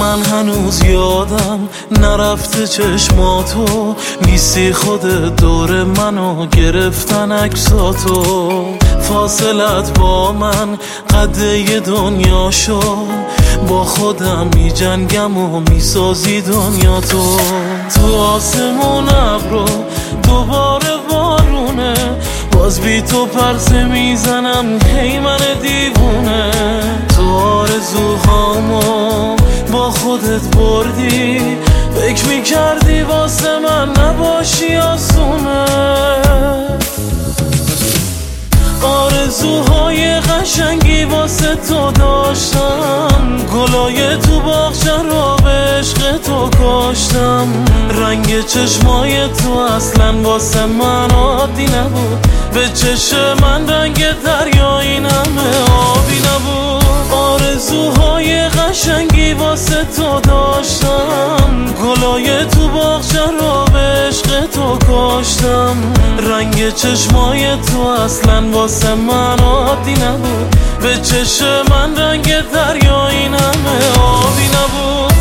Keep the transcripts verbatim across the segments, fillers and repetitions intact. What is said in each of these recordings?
من هنوز یادم نرفته چشماتو، نیستی خودت دور منو گرفتن عکساتو. فاصلت با من قده دنیا شد، با خودم می جنگم و می سازی دنیا تو. تو آسمون ابرو دوباره بارونه، باز بی تو پرسه میزنم هی من دیوونه. تو آرزوهامو با خودت بردی، فکر میکردی واسه من نباشی آسونه. آرزوهای قشنگی واسه تو داشتم، گلای تو باغچه رو به عشق تو کاشتم. رنگ چشمای تو اصلا واسه من عادی نبود، به چشم من رنگ دریا این همه آبی نبود. آرزوهای قشنگی واسه تو داشتم، گلای تو باغچه رو به عشق تو کاشتم. رنگ چشمای تو اصلا واسه من عادی نبود، به چشم من رنگ دریا این همه آبی نبود.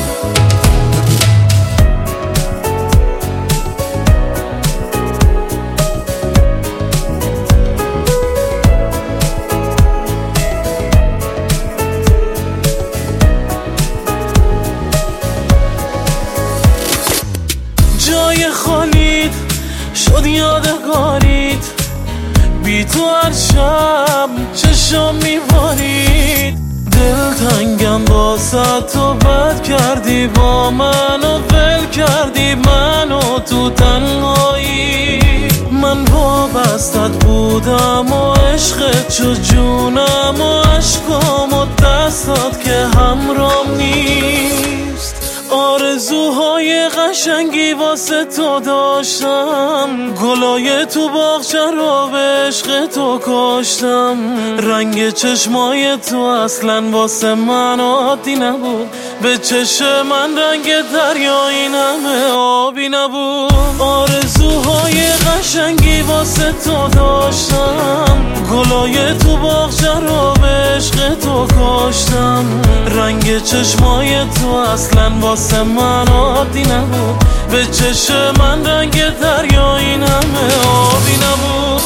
جای خالیت شد یادگاریت، بی تو هر شب چشم میبارید. دل تنگم واسه تو بد کردی، با منو ول کردی منو تو تنهایی. من وابستت بودم و عشقت شد جونم و عشقام و دستات که همرام نیست. آرزوهای قشنگی واسه تو داشتم، گلای تو باغچه رو به عشق تو کاشتم. رنگ چشمای تو اصلا واسه من عادی نبود، به چشم من رنگ دریا این همه آبی نبود. آرزوهای قشنگی واسه تو داشتم، گلای تو باغچه رو به عشق تو کاشتم. رنگ چشمای تو اصلا واسه من عادی نبود، به چشم من رنگ دریا این همه آبی نبود.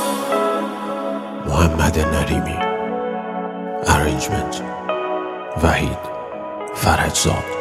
محمد نریمی. ارنجمنت وحید فرجزاد.